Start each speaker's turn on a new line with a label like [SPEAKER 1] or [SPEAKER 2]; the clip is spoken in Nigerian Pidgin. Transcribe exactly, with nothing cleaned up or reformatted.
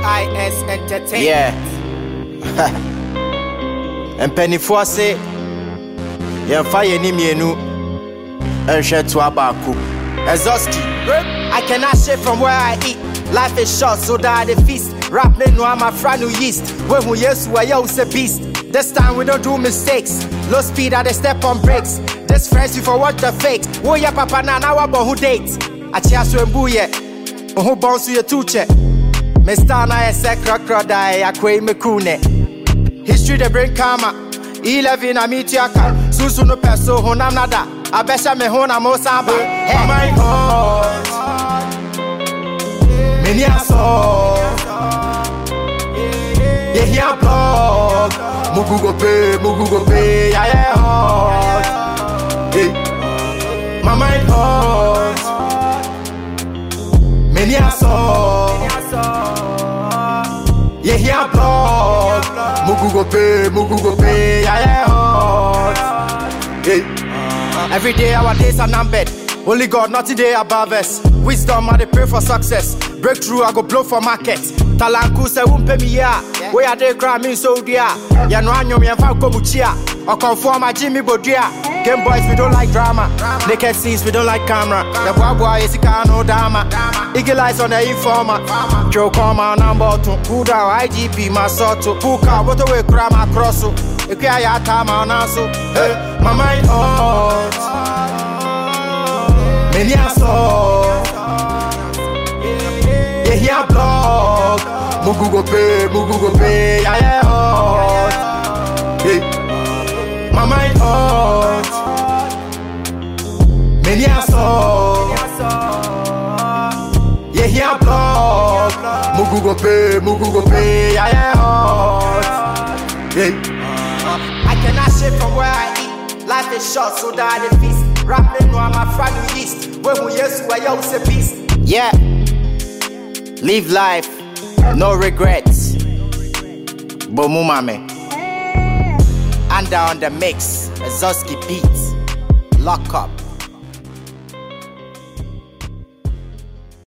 [SPEAKER 1] I S Entertainment.
[SPEAKER 2] Yeah. And Penny Fosse, you're fire Nimienu, and shed to Abaku. Exhausty.
[SPEAKER 1] I cannot shit from where I eat. Life is short, so that I feast. Rap me no, I'm a friend who yeast. When we yes, we are a beast. This time we don't do mistakes. Low speed, I step on brakes. This friends you for what the fakes. Wo ya papa na na wabo who dates. I chia so mbuye. Who bounce to your tuche. Me star na a sec crocodile. I quay me kune. History they bring karma. eleven I meet yaka. Susu no peso honam nada. I besha me hona mo samba. Hey my God. Many a song. Yeah, here blog. Mugu go pay, Mugu go pay. Yeah, yeah, hot. Hey, my mind hot. Many a song. Yeah, here blog. Mugu go pay, Mugu go pay. Yeah, yeah, hot. Hey, every day our days are numbered. Only God, not today above us. Wisdom, I dey pray for success. Breakthrough, I go blow for market. Talanku se won't pay me ya. We are the crime in Saudi. Ya no anyo me fa ko muchia. Or conform a Jimmy Bodia. Game boys, we don't like drama. Naked scenes, we don't like camera. The boy boy is no dama. Eagle eyes on the informer. Joe Koma number two. Who down I G P my sort to Puka. What away grandma cross. If you are tama naso. Hey, my mind hot. Many a song. Yeah, here blog. Mugu go pay, Mugu go pay. Yeah, yeah, hot. Hey, my mind hot. Many a song. Yeah, here blog. Mugu go pay, Mugu go pay. Yeah, yeah, hot. Hey, I cannot shit from where I eat. Life is short, so that I feast. Rap me no, I'm a friend who yeast. When we yes, we are a beast.
[SPEAKER 2] Yeah. Live life, no regrets. Bomu mame. Under on the mix, Exhausty beats. Lock up.